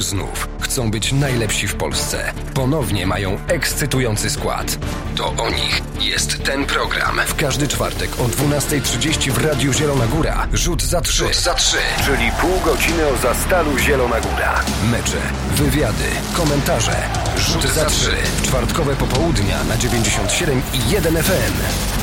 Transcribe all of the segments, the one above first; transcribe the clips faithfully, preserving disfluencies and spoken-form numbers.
Znów chcą być najlepsi w Polsce. Ponownie mają ekscytujący skład. To o nich jest ten program. W każdy czwartek o dwunasta trzydzieści w Radiu Zielona Góra. Rzut za trzy. Rzut za trzy. Czyli pół godziny o Zastalu Zielona Góra. Mecze, wywiady, komentarze. Rzut za trzy. Czwartkowe popołudnia na dziewięćdziesiąt siedem i jeden F M.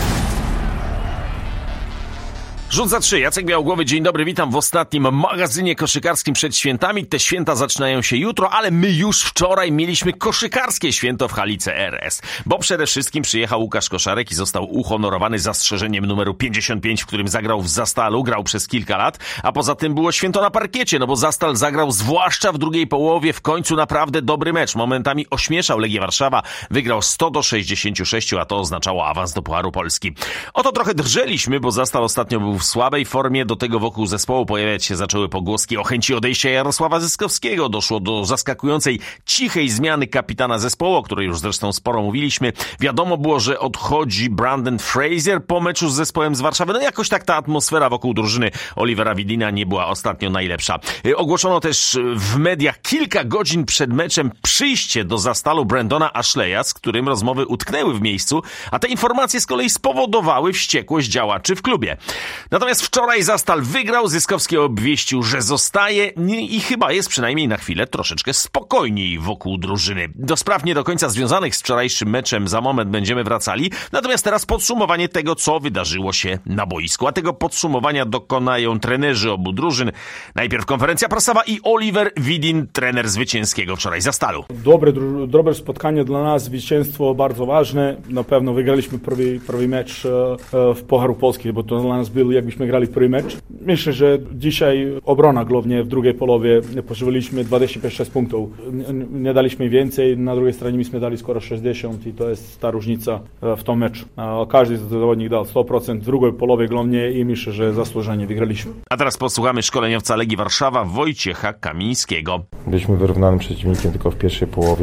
Rzut za trzy. Jacek Białogłowy, dzień dobry, witam w ostatnim magazynie koszykarskim przed świętami. Te święta zaczynają się jutro, ale my już wczoraj mieliśmy koszykarskie święto w hali C R S. Bo przede wszystkim przyjechał Łukasz Koszarek i został uhonorowany zastrzeżeniem numeru pięćdziesiąt pięć, w którym zagrał w Zastalu, grał przez kilka lat. A poza tym było święto na parkiecie, no bo Zastal zagrał zwłaszcza w drugiej połowie w końcu naprawdę dobry mecz. Momentami ośmieszał Legię Warszawa, wygrał sto do sześćdziesięciu sześciu, a to oznaczało awans do Pucharu Polski. Oto trochę drżeliśmy, bo Zastal ostatnio był w słabej formie, do tego wokół zespołu pojawiać się zaczęły pogłoski o chęci odejścia Jarosława Zyskowskiego. Doszło do zaskakującej, cichej zmiany kapitana zespołu, o której już zresztą sporo mówiliśmy. Wiadomo było, że odchodzi Brandon Fraser po meczu z zespołem z Warszawy. No jakoś tak ta atmosfera wokół drużyny Olivera Widina nie była ostatnio najlepsza. Ogłoszono też w mediach kilka godzin przed meczem przyjście do Zastalu Brandona Ashleya, z którym rozmowy utknęły w miejscu, a te informacje z kolei spowodowały wściekłość działaczy w klubie. Natomiast wczoraj Zastal wygrał, Zyskowski obwieścił, że zostaje i chyba jest przynajmniej na chwilę troszeczkę spokojniej wokół drużyny. Do spraw nie do końca związanych z wczorajszym meczem za moment będziemy wracali, natomiast teraz podsumowanie tego, co wydarzyło się na boisku. A tego podsumowania dokonają trenerzy obu drużyn. Najpierw konferencja prasowa i Oliver Widin, trener zwycięskiego wczoraj Zastalu. Dobre, dobre spotkanie dla nas, zwycięstwo bardzo ważne. Na pewno wygraliśmy pierwszy, pierwszy mecz w Pucharu Polski, bo to dla nas był jakbyśmy grali w pierwszy mecz. Myślę, że dzisiaj obrona głównie w drugiej połowie potrzebowaliśmy dwadzieścia pięć punktów. Nie daliśmy więcej, na drugiej stronie myśmy dali skoro sześćdziesiąt i to jest ta różnica w tym meczu. Każdy zawodnik dał sto procent w drugiej połowie głównie i myślę, że zasłużenie wygraliśmy. A teraz posłuchamy szkoleniowca Legii Warszawa Wojciecha Kamińskiego. Byliśmy wyrównanym przeciwnikiem tylko w pierwszej połowie.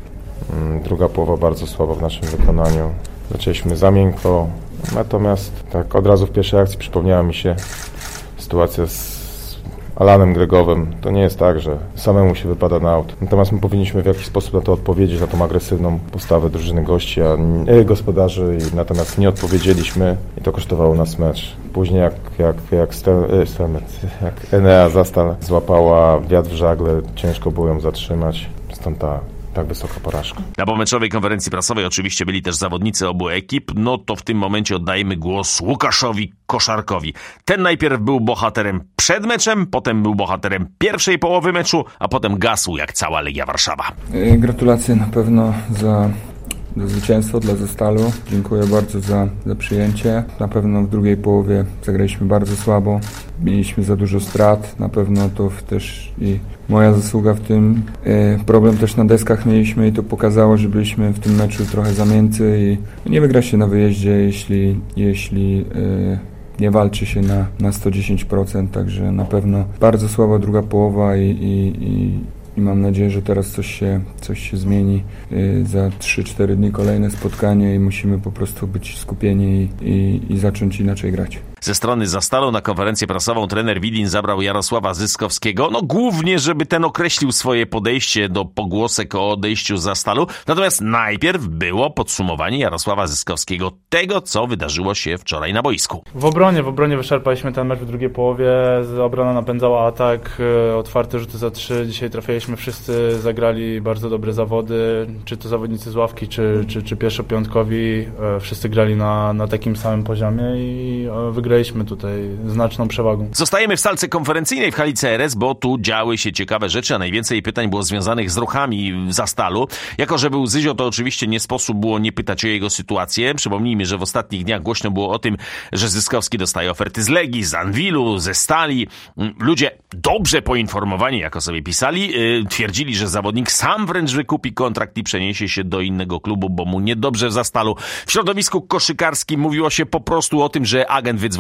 Druga połowa bardzo słaba w naszym wykonaniu. Zaczęliśmy za miękko. Natomiast tak od razu w pierwszej akcji przypomniała mi się sytuacja z Alanem Gregowym. To nie jest tak, że samemu się wypada na aut. Natomiast my powinniśmy w jakiś sposób na to odpowiedzieć, na tą agresywną postawę drużyny gości, a nie gospodarzy. I natomiast nie odpowiedzieliśmy i to kosztowało nas mecz. Później jak, jak, jak, Stel, Stelmet, jak Enea Zastal złapała wiatr w żagle, ciężko było ją zatrzymać. Stąd ta tak wysoka porażka. Na pomeczowej konferencji prasowej oczywiście byli też zawodnicy obu ekip, no to w tym momencie oddajemy głos Łukaszowi Koszarkowi. Ten najpierw był bohaterem przed meczem, potem był bohaterem pierwszej połowy meczu, a potem gasł jak cała Legia Warszawa. Gratulacje na pewno za za zwycięstwo dla Zastalu. Dziękuję bardzo za, za przyjęcie. Na pewno w drugiej połowie zagraliśmy bardzo słabo. Mieliśmy za dużo strat. Na pewno to też i moja zasługa w tym. E, problem też na deskach mieliśmy i to pokazało, że byliśmy w tym meczu trochę za miękcy i nie wygra się na wyjeździe, jeśli, jeśli e, nie walczy się na, na sto dziesięć procent. Także na pewno bardzo słaba druga połowa i, i, i I mam nadzieję, że teraz coś się, coś się zmieni. Yy, za trzy cztery dni kolejne spotkanie i musimy po prostu być skupieni i, i, i zacząć inaczej grać. Ze strony Zastalu na konferencję prasową trener Widin zabrał Jarosława Zyskowskiego, no głównie, żeby ten określił swoje podejście do pogłosek o odejściu z Zastalu. Natomiast najpierw było podsumowanie Jarosława Zyskowskiego tego, co wydarzyło się wczoraj na boisku. W obronie, w obronie wyczerpaliśmy ten mecz w drugiej połowie. Obrona napędzała atak, otwarte rzuty za trzy. Dzisiaj trafiliśmy, wszyscy zagrali bardzo dobre zawody, czy to zawodnicy z ławki, czy, czy, czy pierwszopiątkowi. Wszyscy grali na, na takim samym poziomie i wygraliśmy tutaj znaczną przewagą. Zostajemy w salce konferencyjnej w hali C R S, bo tu działy się ciekawe rzeczy, a najwięcej pytań było związanych z ruchami Zastalu. Jako że był Zyzio, to oczywiście nie sposób było nie pytać o jego sytuację. Przypomnijmy, że w ostatnich dniach głośno było o tym, że Zyskowski dostaje oferty z Legii, z Anwilu, ze Stali. Ludzie dobrze poinformowani, jak o sobie pisali, yy, twierdzili, że zawodnik sam wręcz wykupi kontrakt i przeniesie się do innego klubu, bo mu niedobrze w Zastalu. W środowisku koszykarskim mówiło się po prostu o tym, że agent wydzwania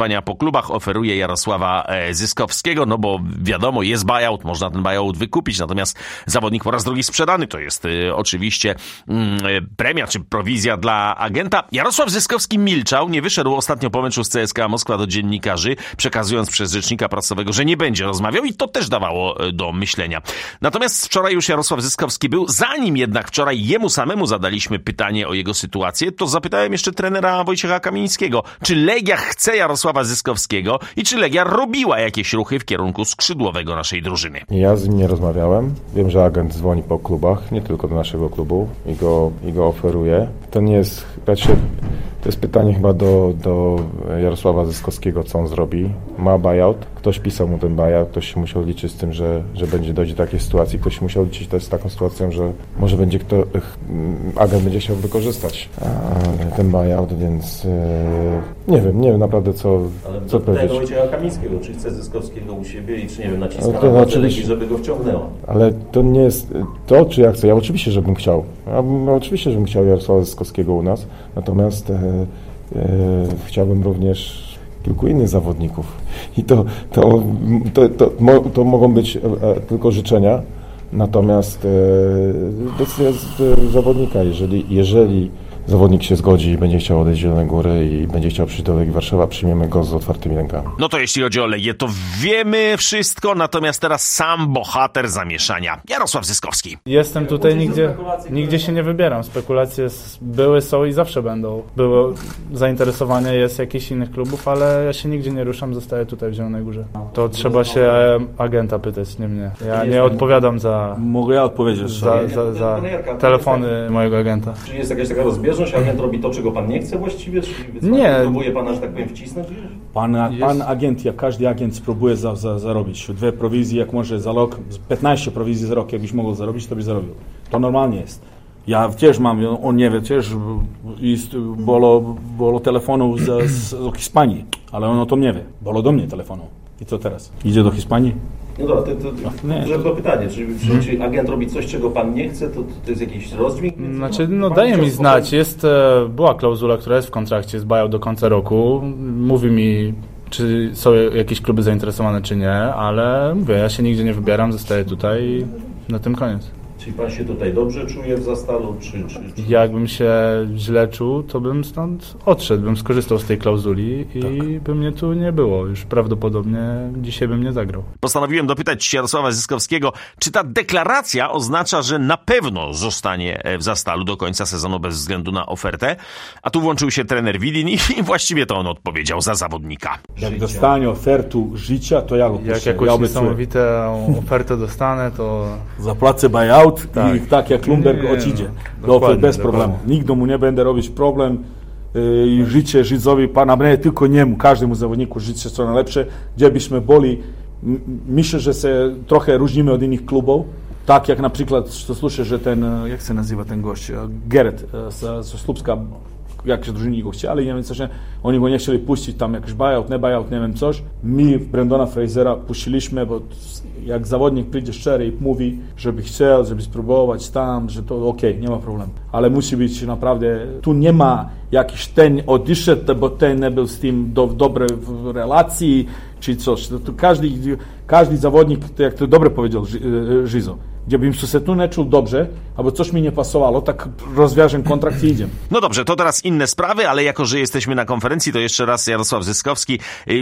poszukiwania po klubach oferuje Jarosława Zyskowskiego, no bo wiadomo, jest buyout, można ten buyout wykupić, natomiast zawodnik po raz drugi sprzedany to jest y, oczywiście y, premia czy prowizja dla agenta. Jarosław Zyskowski milczał, nie wyszedł ostatnio po meczu z C S K A Moskwa do dziennikarzy, przekazując przez rzecznika prasowego, że nie będzie rozmawiał i to też dawało do myślenia. Natomiast wczoraj już Jarosław Zyskowski był, zanim jednak wczoraj jemu samemu zadaliśmy pytanie o jego sytuację, to zapytałem jeszcze trenera Wojciecha Kamińskiego, czy Legia chce Jarosława Zyskowskiego i czy Legia robiła jakieś ruchy w kierunku skrzydłowego naszej drużyny. Ja z nim nie rozmawiałem. Wiem, że agent dzwoni po klubach, nie tylko do naszego klubu i go, i go oferuje. To nie jest, znaczy, to jest pytanie chyba do, do Jarosława Zyskowskiego, co on zrobi. Ma buyout, ktoś pisał mu ten buyout, ktoś się musiał liczyć z tym, że, że będzie dojdzie do takiej sytuacji, ktoś się musiał liczyć też z taką sytuacją, że może będzie kto, agent będzie chciał wykorzystać ten buyout, więc yy, nie wiem, nie wiem naprawdę co, ale co powiedzieć. Ale Wojciecha Kamińskiego, czy chce Zyskowskiego u siebie i czy nie wiem, naciska to na oczywiście, Legii, żeby go wciągnęła. Ale to nie jest to, czy ja chcę. Ja oczywiście, żebym chciał. Ja bym, oczywiście, żebym chciał Jarosława Zyskowskiego u nas, natomiast e, e, chciałbym również kilku innych zawodników. I to, to, to, to, to, to mogą być e, tylko życzenia, natomiast e, decyzja z e, zawodnika, jeżeli, jeżeli zawodnik się zgodzi i będzie chciał odejść z Zielonej Góry i będzie chciał przyjść do Legii Warszawa, przyjmiemy go z otwartymi rękami. No to jeśli chodzi o Legię, to wiemy wszystko, natomiast teraz sam bohater zamieszania. Jarosław Zyskowski. Jestem tutaj, nigdzie, nigdzie się nie wybieram. Spekulacje były, są i zawsze będą. Było zainteresowanie jest jakichś innych klubów, ale ja się nigdzie nie ruszam, zostaję tutaj w Zielonej Górze. To trzeba się agenta pytać, nie mnie. Ja nie odpowiadam za... Mogę ja odpowiedzieć? Za, za, za telefony mojego agenta. Czy jest jakaś taka rozbieżność? Agent robi to, czego pan nie chce właściwie? Czy nie. Próbuje pana, że tak powiem, wcisnąć? Pan, pan agent, jak każdy agent spróbuje za, za, zarobić. Dwie prowizje, jak może za rok, piętnaście prowizji za rok, jakbyś mógł zarobić, to byś zarobił. To normalnie jest. Ja też mam, on nie wie, też jest, było, było telefonów z, z Hiszpanii, ale on o tym nie wie. Było do mnie telefonu. I co teraz? Idzie do Hiszpanii? No dobra, to, to, to, to pytanie, czy, hmm. czy agent robi coś, czego pan nie chce, to, to jest jakiś rozdźwięk? Znaczy, no daje mi znać, jest, była klauzula, która jest w kontrakcie, jest buyout do końca roku, mówi mi, czy są jakieś kluby zainteresowane, czy nie, ale mówię, ja się nigdzie nie wybieram, zostaję tutaj i na tym koniec. Czyli pan się tutaj dobrze czuje w Zastalu, czy, czy, czy... Jakbym się źle czuł, to bym stąd odszedł, bym skorzystał z tej klauzuli i tak by mnie tu nie było. Już prawdopodobnie dzisiaj bym nie zagrał. Postanowiłem dopytać Jarosława Zyskowskiego, czy ta deklaracja oznacza, że na pewno zostanie w Zastalu do końca sezonu bez względu na ofertę, a tu włączył się trener Widin i właściwie to on odpowiedział za zawodnika. Jak dostanie ofertu życia, to ja go puszczę. Jak jakąś ja niesamowitą ofertę dostanę, to... Zapłacę buyout tak. I tak jak Lumberg nie, odejdzie do oferty bez problemu. Dokładnie. Nigdy mu nie będę robić problem i yy, życie życiowi pana, nie tylko niemu, każdemu zawodniku życie co najlepsze, gdzie byśmy byli. Myślę, że się trochę różnimy od innych klubów. Tak jak na przykład, to słyszę, że ten, jak się nazywa ten gość, Geret z, z Słupska, jakieś drużyny go chcieli, nie wiem coś, oni go nie chcieli puścić, tam jakiś buyout, nie buyout, nie wiem coś. My Brendona Frasera puściliśmy, bo jak zawodnik przyjdzie szczery i mówi, żeby chciał, żeby spróbować tam, że to okej, okay, nie ma problemu. Ale musi być naprawdę, tu nie ma jakiś ten odszedł, bo ten nie był z tym do, dobre w relacji, czy coś. To, to każdy, każdy zawodnik, to jak to dobrze powiedział Żyzo, gdzie bym się tu nie czuł dobrze, albo coś mi nie pasowało, tak rozwiążę kontrakt i idziemy. No dobrze, to teraz inne sprawy, ale jako, że jesteśmy na konferencji, to jeszcze raz Jarosław Zyskowski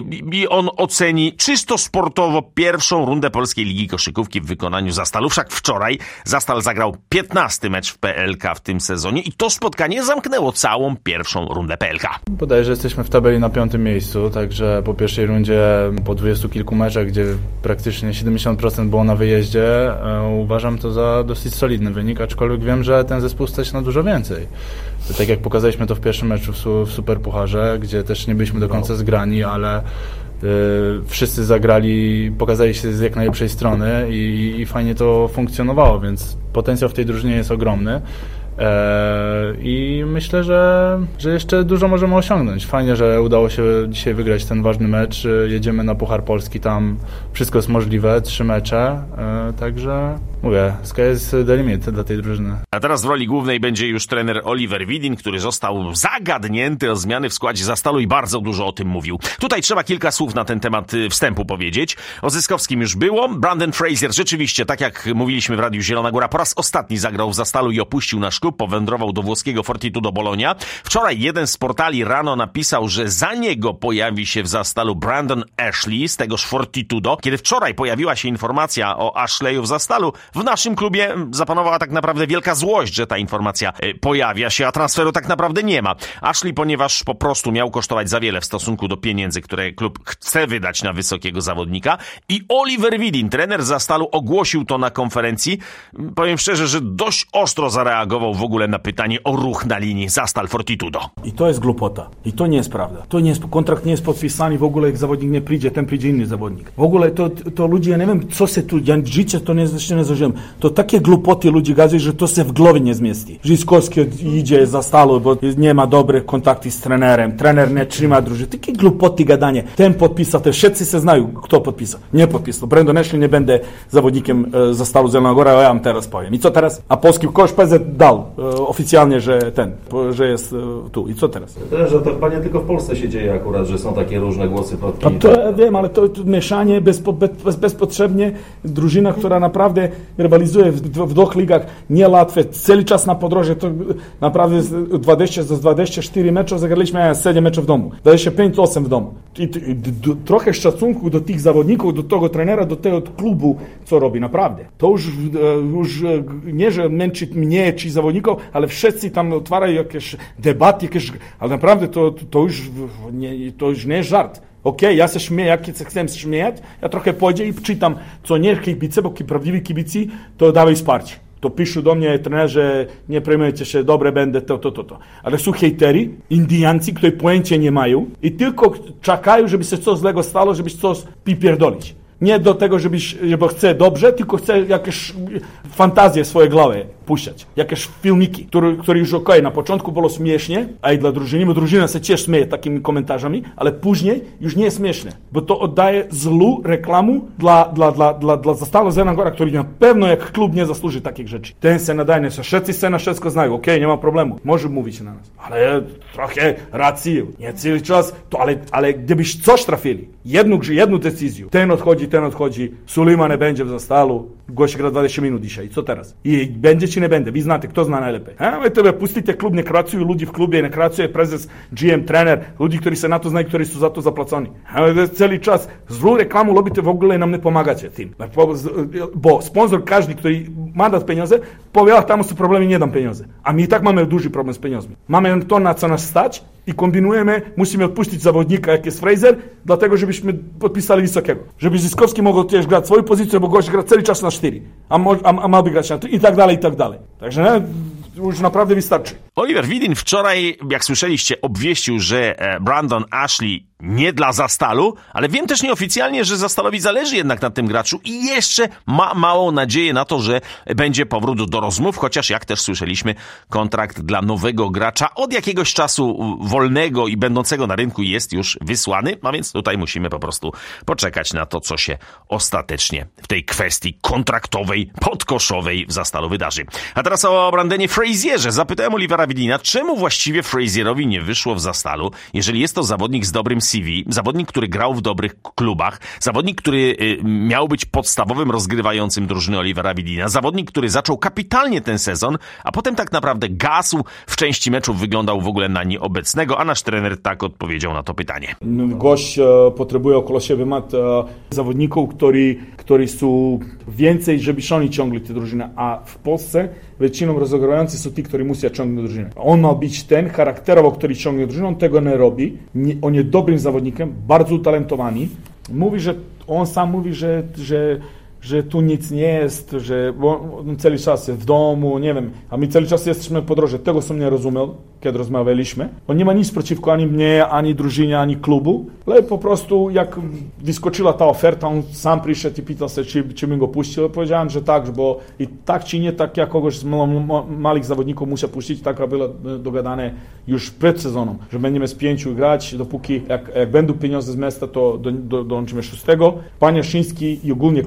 i on oceni czysto sportowo pierwszą rundę Polskiej Ligi Koszykówki w wykonaniu Zastalu. Wszak wczoraj Zastal zagrał piętnasty mecz w P L K w tym sezonie i to spotkanie zamknęło całą pierwszą rundę P L K. Podaję, że jesteśmy w tabeli na piątym miejscu, także po pierwszej rundzie, po dwudziestu kilku meczach, gdzie praktycznie siedemdziesiąt procent było na wyjeździe, uważam to za dosyć solidny wynik, aczkolwiek wiem, że ten zespół stać na dużo więcej. Tak jak pokazaliśmy to w pierwszym meczu w Superpucharze, gdzie też nie byliśmy do końca zgrani, ale y, wszyscy zagrali, pokazali się z jak najlepszej strony i, i fajnie to funkcjonowało, więc potencjał w tej drużynie jest ogromny. I myślę, że, że jeszcze dużo możemy osiągnąć. Fajnie, że udało się dzisiaj wygrać ten ważny mecz. Jedziemy na Puchar Polski, tam wszystko jest możliwe, trzy mecze, także mówię, sky is the limit dla tej drużyny. A teraz w roli głównej będzie już trener Oliver Widin, który został zagadnięty o zmiany w składzie Zastalu i bardzo dużo o tym mówił. Tutaj trzeba kilka słów na ten temat wstępu powiedzieć. O Zyskowskim już było. Brandon Frazier rzeczywiście, tak jak mówiliśmy w Radiu Zielona Góra, po raz ostatni zagrał w Zastalu i opuścił nasz klub, powędrował do włoskiego Fortitudo Bologna. Wczoraj jeden z portali rano napisał, że za niego pojawi się w Zastalu Brandon Ashley z tegoż Fortitudo. Kiedy wczoraj pojawiła się informacja o Ashleyu w Zastalu, w naszym klubie zapanowała tak naprawdę wielka złość, że ta informacja pojawia się, a transferu tak naprawdę nie ma. Ashley, ponieważ po prostu miał kosztować za wiele w stosunku do pieniędzy, które klub chce wydać na wysokiego zawodnika, i Oliver Widin, trener Zastalu, ogłosił to na konferencji. Powiem szczerze, że dość ostro zareagował w ogóle na pytanie o ruch na linii Zastal Fortitudo. I to jest głupota. I to nie jest prawda. To nie jest, kontrakt nie jest podpisany, w ogóle jak zawodnik nie przyjdzie, ten przyjdzie inny zawodnik. W ogóle to, to ludzie, ja nie wiem, co się tu, ja życie to nie, nie zażyłem. To takie głupoty ludzie gadają, że to się w głowie nie zmieści. Zyskowski idzie za Stalu, bo nie ma dobrych kontaktów z trenerem, trener nie trzyma drużyny. Takie głupoty gadanie. Ten podpisał, te wszyscy się znają, kto podpisał. Nie podpisał. Brandon Ashley nie będzie zawodnikiem e, za Stalu Zielona Góra, ja wam teraz powiem. I co teraz? A polski kosz P Z dał e, oficjalnie, że ten, że jest e, tu. I co teraz? To, że to chyba nie tylko w Polsce się dzieje akurat, że są takie różne głosy. A to ja wiem, ale to, to mieszanie bez, bez, bezpotrzebnie. Drużyna, która naprawdę rywalizuje w, w, w dwóch ligach, nie łatwe, cały czas na podróży, to naprawdę z dwadzieścia, z dwadzieścia cztery meczów zagraliśmy siedem meczów w domu, dwadzieścia pięć osiem w domu. I, i, i do, trochę szacunku do tych zawodników, do tego trenera, do tego klubu, co robi, naprawdę. To już, już nie, że męczy mnie czy zawodników, ale wszyscy tam otwierają jakieś debaty, jakieś, ale naprawdę to, to, to, już, nie, to już nie jest żart. Okej, okay, ja się śmieję, jak chcę śmiać, ja trochę pójdę i czytam, co nie kibice, bo prawdziwi kibici, to dawaj wsparcie. To piszą do mnie trenerze, nie przejmujcie się, dobre będę, to, to, to, to. Ale są hejtery, Indianci, którzy pojęcia nie mają i tylko czekają, żeby się coś złego stało, żeby coś pierdolić. Nie do tego, żebyś, bo chce dobrze, tylko chce jakieś fantazje w swojej głowie puszczać. Jakieś filmiki, które, które już okej, okay, na początku było śmiesznie, a i dla drużyny, bo drużyna się też śmieje takimi komentarzami, ale później już nie jest śmieszne, bo to oddaje złą reklamę dla, dla, dla, dla, dla Zastalu Zielona Góra, który na pewno jak klub nie zasłuży takich rzeczy. Ten się nadaje, wszyscy się na wszystko znają, okej, okay, nie ma problemu, może mówić na nas, ale trochę racji, nie cały czas, to, ale, ale gdybyś coś trafili, jedną, jedną decyzję, ten odchodzi, ten odchodzi, Sulejman nie będzie w Zastalu, gość gra dwadzieścia minut dzisiaj, co teraz? I będzie czy nie będzie? Wy znacie, kto zna najlepiej? A wy tebe pustite klub, nie kracują ludzi w klubie, nie kracuje prezes, G M, trener, ludzi, którzy się na to znają, którzy są za to zapłaconi. Ale cały czas złą reklamu robicie w ogóle i nam nie pomagacie tym. Bo sponsor każdy, który ma dać pieniądze, powie, a tam są problemy, nie dam pieniądze. A my i tak mamy duży problem z pieniądzmi. Mamy to, na co nas stać i kombinujemy, musimy odpuścić zawodnika, jak jest Fraser, dlatego, żebyśmy podpisali wysokiego. Żeby Zyskowski mógł też grać swoją pozycję, bo gość gra cały czas na cztery, a, a, a ma by grać na trzy i tak dalej, i tak dalej. Także nie, już naprawdę wystarczy. Oliver Widin wczoraj, jak słyszeliście, obwieścił, że Brandon Ashley nie dla Zastalu, ale wiem też nieoficjalnie, że Zastalowi zależy jednak na tym graczu i jeszcze ma małą nadzieję na to, że będzie powrót do rozmów, chociaż jak też słyszeliśmy, kontrakt dla nowego gracza od jakiegoś czasu wolnego i będącego na rynku jest już wysłany, a więc tutaj musimy po prostu poczekać na to, co się ostatecznie w tej kwestii kontraktowej, podkoszowej w Zastalu wydarzy. A teraz o Brandonie Frazierze. Zapytałem Olivera Widina, czemu właściwie Frazierowi nie wyszło w Zastalu, jeżeli jest to zawodnik z dobrym C V, zawodnik, który grał w dobrych klubach, zawodnik, który y, miał być podstawowym rozgrywającym drużyny Olivera Widina, zawodnik, który zaczął kapitalnie ten sezon, a potem tak naprawdę gasł, w części meczów wyglądał w ogóle na nieobecnego, a nasz trener tak odpowiedział na to pytanie. Gość e, potrzebuje około siebie mat e, zawodników, którzy, którzy są więcej, żeby oni ciągli tę drużynę, a w Polsce Většinou rozegrający są ci, którzy muszą ciągnąć drużynę. On ma być ten charakterowo, który ciągnie drużynę, on tego nie robi. Nie, on jest dobrym zawodnikiem, bardzo utalentowany. Mówi, że on sam mówi, że, że, że tu nic nie jest, że on cały czas jest w domu, nie wiem, a my cały czas jesteśmy po drodze. Tego sam nie rozumiał, kiedy rozmawialiśmy. On nie ma nic przeciwko ani mnie, ani drużynie, ani klubu, ale po prostu jak wyskoczyła ta oferta, on sam przyszedł i pytał się, czy, czy my go puścił. Powiedziałem, że tak, bo i tak czy nie, tak ja kogoś z małych zawodników muszę puścić, tak było dogadane już przed sezonem, że będziemy z pięciu grać, dopóki jak, jak będą pieniądze z miasta, to do, do, dołączymy szóstego. Pan Jaszyński i ogólnie klub, ludzie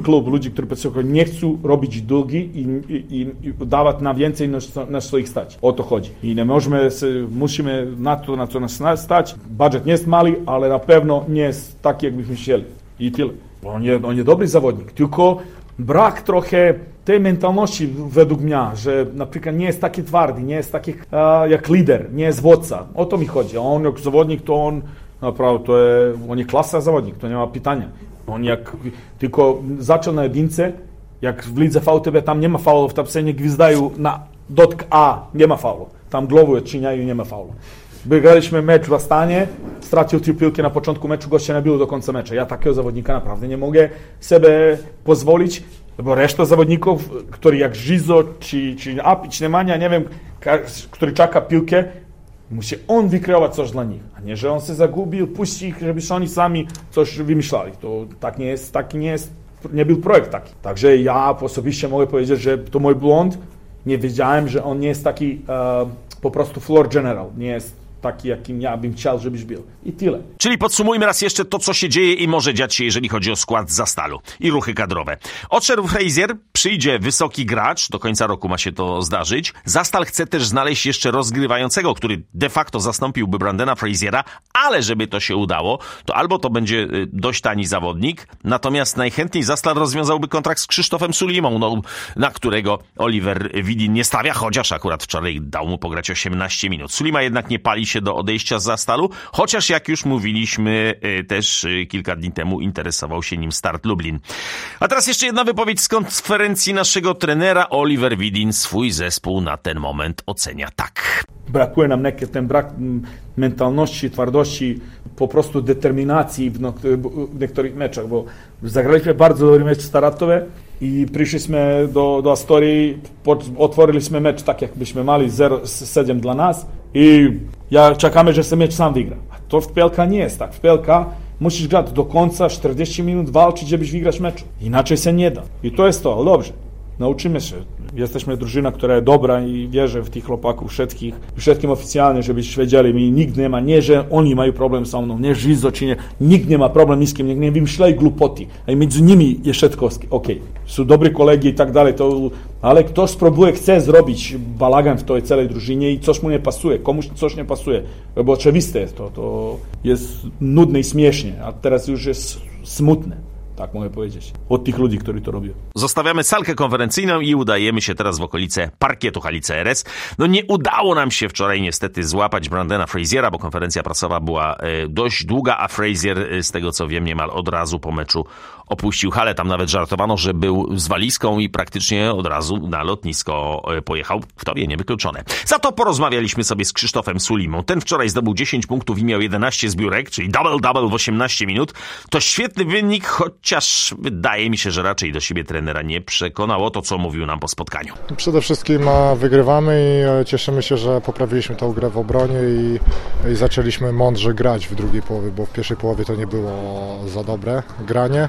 ludzi, którzy nie chcą robić długi i, i, i dawać na więcej niż, niż co ich stać. O to chodzi. I nie możemy, musimy na to, na co nas stać. Budżet nie jest mały, ale na pewno nie jest taki, jakbyśmy chcieli. I tyle. On jest, on jest dobry zawodnik, tylko brak trochę tej mentalności według mnie, że na przykład nie jest taki twardy, nie jest taki uh, jak lider, nie jest wodca. O to mi chodzi. A on jak zawodnik, to on naprawdę, to jest, on jest klasa zawodnik, to nie ma pytania. On jak tylko zaczął na jedynce, jak w lidze V T B tam nie ma faulów, tam się nie gwizdają na dotyk A, nie ma faulu. Tam głową odczyniają i nie ma faulu. Wygraliśmy mecz w Astanie, stracił trzy piłki na początku meczu, gościa nie było do końca meczu. Ja takiego zawodnika naprawdę nie mogę sobie pozwolić, bo reszta zawodników, którzy jak Żyzo czy, czy Apić, Nemanja, nie wiem, który czeka piłkę, musi on wykreować coś dla nich, a nie, że on się zagubił, puści ich, żeby oni sami coś wymyślali. To tak nie jest, taki nie jest, nie był projekt taki. Także ja osobiście mogę powiedzieć, że to mój błąd. Nie wiedziałem, że on nie jest taki uh, po prostu floor general, nie jest taki, jakim ja bym chciał, żebyś był. I tyle. Czyli podsumujmy raz jeszcze to, co się dzieje i może dziać się, jeżeli chodzi o skład Zastalu i ruchy kadrowe. Odszedł Frazier, przyjdzie wysoki gracz, do końca roku ma się to zdarzyć. Zastal chce też znaleźć jeszcze rozgrywającego, który de facto zastąpiłby Brandona Fraziera, ale żeby to się udało, to albo to będzie dość tani zawodnik, natomiast najchętniej Zastal rozwiązałby kontrakt z Krzysztofem Sulimą, no, na którego Oliver Widin nie stawia, chociaż akurat wczoraj dał mu pograć osiemnaście minut. Sulima jednak nie pali się do odejścia z Zastalu, chociaż jak już mówiliśmy też kilka dni temu interesował się nim Start Lublin. A teraz jeszcze jedna wypowiedź z konferencji naszego trenera. Oliver Widin swój zespół na ten moment ocenia tak. Brakuje nam neki, ten brak mentalności, twardości, po prostu determinacji w, no, w niektórych meczach, bo zagraliśmy bardzo dobry mecz Staratowe i przyszliśmy do, do Astorii, otworiliśmy mecz tak, jakbyśmy mali zero siedem dla nas i ja czekamy, że się mecz sam wygra. A to w Pelka nie jest tak. W Pelka musisz grać do końca, czterdzieści minut walczyć, żebyś wygrać mecz. Inaczej się nie da. I to jest to, ale dobrze. Nauczymy się. Jesteśmy drużyna, która jest dobra i wierzę w tych chłopaków wszystkich, wszystkim oficjalnie, żebyście wiedzieli, mi nikt nie ma, nie, że oni mają problem ze mną, nie Żyzo czy nie, nikt nie ma problem z kim, nikt nie wymyślaj głupoty, a między nimi jest wszystko okej. Są dobrzy kolegi i tak dalej, to, ale ktoś spróbuje, chce zrobić bałagan w tej całej drużynie i coś mu nie pasuje, komuś coś nie pasuje, bo oczywiste jest to, to jest nudne i śmiesznie, a teraz już jest smutne. Tak mogę powiedzieć. Od tych ludzi, którzy to robią. Zostawiamy salkę konferencyjną i udajemy się teraz w okolice parkietu Halice R S. No nie udało nam się wczoraj niestety złapać Brandona Fraziera, bo konferencja prasowa była e, dość długa, a Frazier, e, z tego co wiem, niemal od razu po meczu opuścił halę. Tam nawet żartowano, że był z walizką i praktycznie od razu na lotnisko e, pojechał. Kto wie, niewykluczone. Za to porozmawialiśmy sobie z Krzysztofem Sulimą. Ten wczoraj zdobył dziesięć punktów i miał jedenaście zbiórek, czyli double-double w osiemnaście minut. To świetny wynik, choć Chociaż wydaje mi się, że raczej do siebie trenera nie przekonało to, co mówił nam po spotkaniu. Przede wszystkim wygrywamy i cieszymy się, że poprawiliśmy tą grę w obronie i, i zaczęliśmy mądrze grać w drugiej połowie, bo w pierwszej połowie to nie było za dobre granie.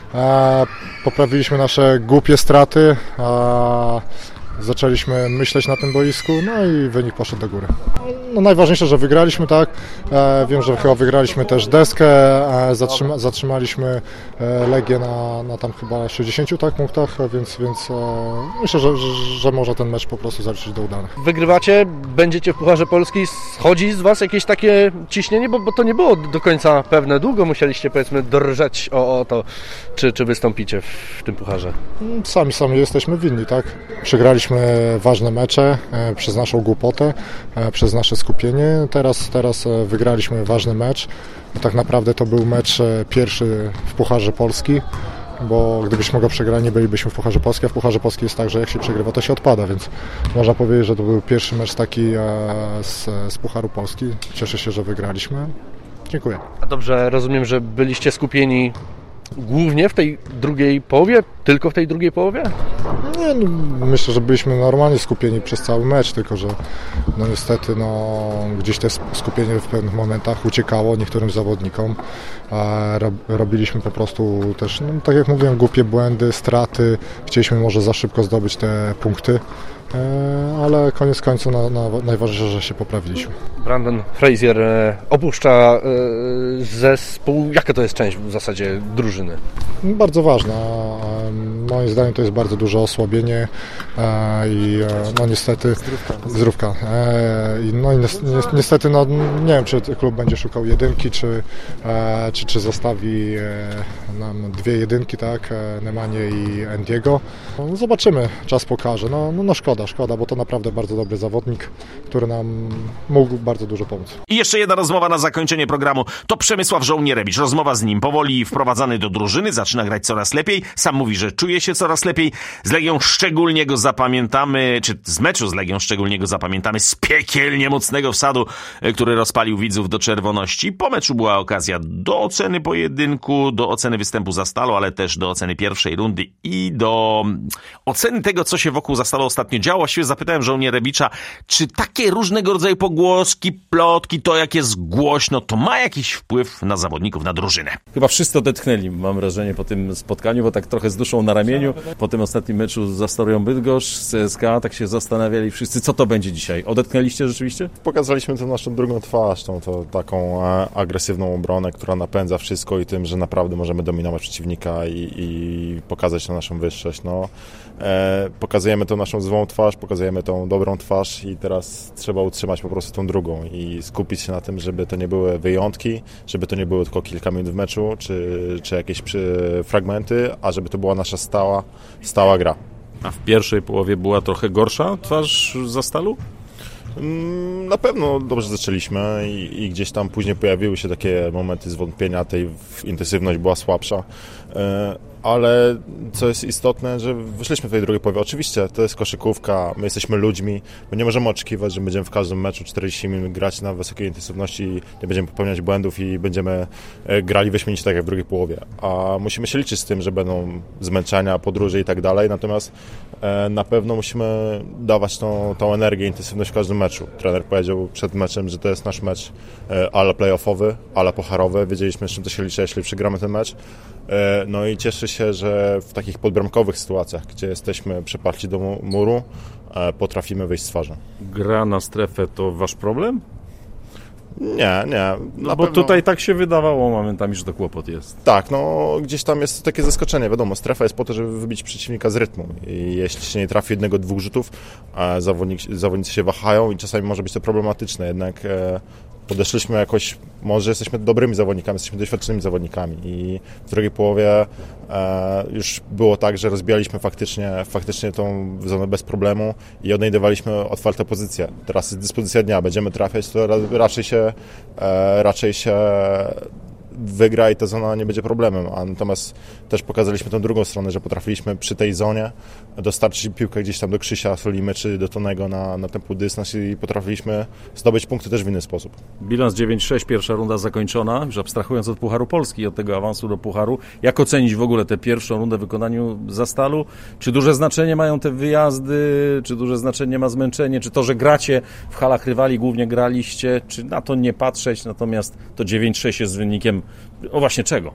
E, poprawiliśmy nasze głupie straty, e, zaczęliśmy myśleć na tym boisku, no i wynik poszedł do góry. No najważniejsze, że wygraliśmy, tak. E, wiem, że chyba wygraliśmy też deskę, e, zatrzyma, zatrzymaliśmy e, Legię na, na tam chyba sześćdziesięciu tak, punktach, więc, więc e, myślę, że, że, że może ten mecz po prostu zaliczyć do udanych. Wygrywacie, będziecie w Pucharze Polski, schodzi z Was jakieś takie ciśnienie, bo, bo to nie było do końca pewne. Długo musieliście, powiedzmy, drżeć o, o to, czy, czy wystąpicie w tym Pucharze. Sami sami jesteśmy winni, tak. Przegraliśmy ważne mecze e, przez naszą głupotę, e, przez nasze skupienie. Teraz, teraz wygraliśmy ważny mecz. Tak naprawdę to był mecz pierwszy w Pucharze Polski, bo gdybyśmy go przegrali, nie bylibyśmy w Pucharze Polski, a w Pucharze Polski jest tak, że jak się przegrywa, to się odpada, więc można powiedzieć, że to był pierwszy mecz taki z, z Pucharu Polski. Cieszę się, że wygraliśmy. Dziękuję. A dobrze, rozumiem, że byliście skupieni głównie w tej drugiej połowie? Tylko w tej drugiej połowie? Nie, no, myślę, że byliśmy normalnie skupieni przez cały mecz, tylko że no niestety no, gdzieś to skupienie w pewnych momentach uciekało niektórym zawodnikom. A robiliśmy po prostu też, no, tak jak mówiłem, głupie błędy, straty. Chcieliśmy może za szybko zdobyć te punkty. ale koniec końców na, na, najważniejsze, że się poprawiliśmy. Brandon Frazier opuszcza zespół. Jaka to jest część w zasadzie drużyny? Bardzo ważna. Moim zdaniem to jest bardzo duże osłabienie i no niestety zdrówka. No i niestety no, nie wiem, czy klub będzie szukał jedynki, czy, czy, czy zostawi nam dwie jedynki, tak, Nemanje i Endiego. No, zobaczymy, czas pokaże. No, no, no szkoda, szkoda, bo to naprawdę bardzo dobry zawodnik, który nam mógł bardzo dużo pomóc. I jeszcze jedna rozmowa na zakończenie programu. To Przemysław Żołnierewicz. Rozmowa z nim. Powoli wprowadzany do drużyny, zaczyna grać coraz lepiej. Sam mówi, że czuje się coraz lepiej. Z Legią szczególnie go zapamiętamy, czy z meczu z Legią szczególnie go zapamiętamy, z piekielnie mocnego wsadu, który rozpalił widzów do czerwoności. Po meczu była okazja do oceny pojedynku, do oceny występu Zastalu, ale też do oceny pierwszej rundy i do oceny tego, co się wokół Zastalu ostatnio działo. Właściwie zapytałem Żołnierewicza, czy takie różnego rodzaju pogłoski, plotki, to jak jest głośno, to ma jakiś wpływ na zawodników, na drużynę. Chyba wszyscy odetchnęli, mam wrażenie, po tym spotkaniu, bo tak trochę z duszą na ramieniu. Po tym ostatnim meczu z Astorią Bydgoszcz, z C S K A, tak się zastanawiali wszyscy, co to będzie dzisiaj. Odetchnęliście rzeczywiście? Pokazaliśmy tę naszą drugą twarz, tą, tą taką agresywną obronę, która napędza wszystko i tym, że naprawdę możemy dominować przeciwnika i, i pokazać tę naszą wyższość. No, e, pokazujemy tą naszą złą twarz, pokazujemy tą dobrą twarz i teraz trzeba utrzymać po prostu tą drugą i skupić się na tym, żeby to nie były wyjątki, żeby to nie było tylko kilka minut w meczu, czy, czy jakieś przy, fragmenty, a żeby to była nasza stała, stała gra. A w pierwszej połowie była trochę gorsza twarz Zastalu? Na pewno dobrze zaczęliśmy i, i gdzieś tam później pojawiły się takie momenty zwątpienia, tej intensywność była słabsza, ale co jest istotne, że wyszliśmy w tej drugiej połowie. Oczywiście to jest koszykówka, my jesteśmy ludźmi, my nie możemy oczekiwać, że będziemy w każdym meczu czterdzieści minut grać na wysokiej intensywności i nie będziemy popełniać błędów i będziemy grali wyśmienicie tak jak w drugiej połowie. A musimy się liczyć z tym, że będą zmęczenia, podróże i tak dalej, natomiast na pewno musimy dawać tą, tą energię, intensywność w każdym meczu. Trener powiedział przed meczem, że to jest nasz mecz ala playoffowy, ala pucharowy. Wiedzieliśmy, z czym to się liczy, jeśli przegramy ten mecz. No i cieszę się, że w takich podbramkowych sytuacjach, gdzie jesteśmy przyparci do muru, potrafimy wyjść z twarzą. Gra na strefę to wasz problem? Nie, nie. No bo pewno... tutaj tak się wydawało momentami, że to kłopot jest. Tak, no gdzieś tam jest takie zaskoczenie. Wiadomo, strefa jest po to, żeby wybić przeciwnika z rytmu. I jeśli się nie trafi jednego, dwóch rzutów, zawodnik, zawodnicy się wahają i czasami może być to problematyczne. Jednak e, podeszliśmy jakoś, może jesteśmy dobrymi zawodnikami, jesteśmy doświadczonymi zawodnikami i w drugiej połowie e, już było tak, że rozbijaliśmy faktycznie, faktycznie tą zonę bez problemu i odnajdywaliśmy otwarte pozycje. Teraz jest dyspozycja dnia, będziemy trafiać, to raczej się, e, raczej się wygra i ta zona nie będzie problemem, a natomiast też pokazaliśmy tę drugą stronę, że potrafiliśmy przy tej zonie dostarczyć piłkę gdzieś tam do Krzysia Solimy czy do Tonego na, na ten półdystans i potrafiliśmy zdobyć punkty też w inny sposób. Bilans dziewięć sześć, pierwsza runda zakończona, już abstrahując od Pucharu Polski i od tego awansu do Pucharu. Jak ocenić w ogóle tę pierwszą rundę w wykonaniu Zastalu? Czy duże znaczenie mają te wyjazdy? Czy duże znaczenie ma zmęczenie? Czy to, że gracie w halach rywali, głównie graliście? Czy na to nie patrzeć? Natomiast to dziewięć sześć jest wynikiem, o właśnie czego?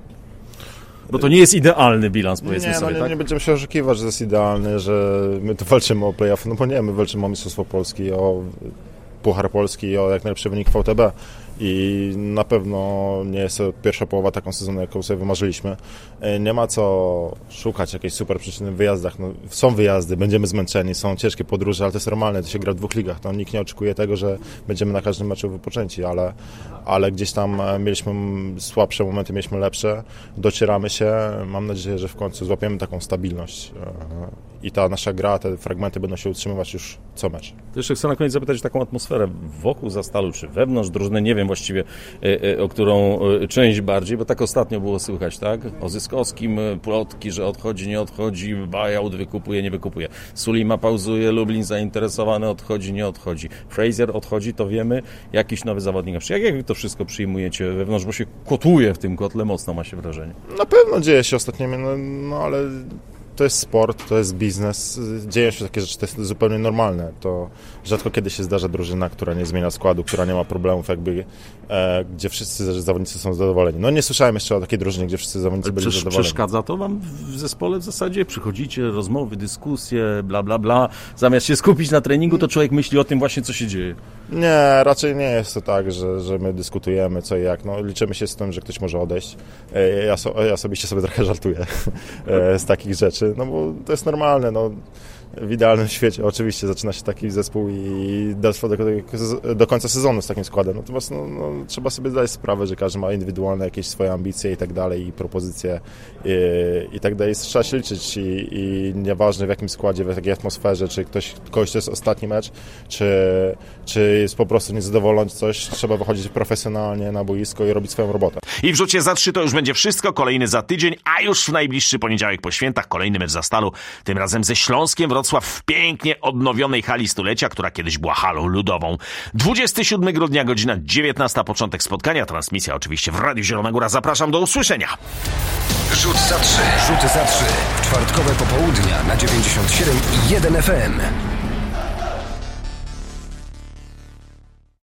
Bo to nie jest idealny bilans, powiedzmy nie, sobie, no nie, tak? nie będziemy się oszukiwać, że to jest idealny, że my tu walczymy o play-off, no bo nie, my walczymy o Mistrzostwo Polski, o Puchar Polski, o jak najlepszy wynik V T B i na pewno nie jest to pierwsza połowa taką sezonu, jaką sobie wymarzyliśmy. Nie ma co szukać jakiejś super przyczyny w wyjazdach. No, są wyjazdy, będziemy zmęczeni, są ciężkie podróże, ale to jest normalne, to się gra w dwóch ligach. No, nikt nie oczekuje tego, że będziemy na każdym meczu wypoczęci, ale, ale gdzieś tam mieliśmy słabsze momenty, mieliśmy lepsze. Docieramy się, mam nadzieję, że w końcu złapiemy taką stabilność i ta nasza gra, te fragmenty będą się utrzymywać już co mecz. Jeszcze chcę na koniec zapytać o taką atmosferę wokół Zastalu, czy wewnątrz drużyny, nie wiem właściwie o którą część bardziej, bo tak ostatnio było słychać, tak? O Zyskowskim plotki, że odchodzi, nie odchodzi, buyout wykupuje, nie wykupuje. Sulima pauzuje, Lublin zainteresowany, odchodzi, nie odchodzi. Frazier odchodzi, to wiemy, jakiś nowy zawodnik. Jak, jak wy to wszystko przyjmujecie wewnątrz, bo się kotuje w tym kotle mocno, ma się wrażenie? Na pewno dzieje się ostatnio, no, no ale to jest sport, to jest biznes, dzieją się takie rzeczy, to jest zupełnie normalne. To rzadko kiedy się zdarza drużyna, która nie zmienia składu, która nie ma problemów, jakby, e, gdzie wszyscy zawodnicy są zadowoleni. No nie słyszałem jeszcze o takiej drużynie, gdzie wszyscy zawodnicy byli Przesz, zadowoleni. Przeszkadza to wam w zespole w zasadzie? Przychodzicie, rozmowy, dyskusje, bla, bla, bla. Zamiast się skupić na treningu, to człowiek myśli o tym właśnie, co się dzieje. Nie, raczej nie jest to tak, że, że my dyskutujemy co i jak. No, liczymy się z tym, że ktoś może odejść. Ja, so, ja osobiście sobie trochę żartuję z takich rzeczy, no bo to jest normalne. No. W idealnym świecie oczywiście zaczyna się taki zespół i trwa do, do, do końca sezonu z takim składem. Natomiast no, no, trzeba sobie zdać sprawę, że każdy ma indywidualne jakieś swoje ambicje i tak dalej, i propozycje i, i tak dalej. Trzeba się liczyć i, i nieważne w jakim składzie, w jakiej atmosferze, czy ktoś, kogoś to jest ostatni mecz, czy, czy jest po prostu niezadowolony coś, trzeba wychodzić profesjonalnie na boisko i robić swoją robotę. I w rzucie za trzy to już będzie wszystko. Kolejny za tydzień, a już w najbliższy poniedziałek po świętach kolejny mecz za Stalu, tym razem ze Śląskiem Wrocław w pięknie odnowionej hali stulecia, która kiedyś była halą ludową. dwudziestego siódmego grudnia, godzina dziewiętnasta, początek spotkania. Transmisja oczywiście w Radiu Zielona Góra. Zapraszam do usłyszenia. Rzut za trzy. Rzuty za trzy. W czwartkowe popołudnia na dziewięćdziesiąt siedem i jeden F M.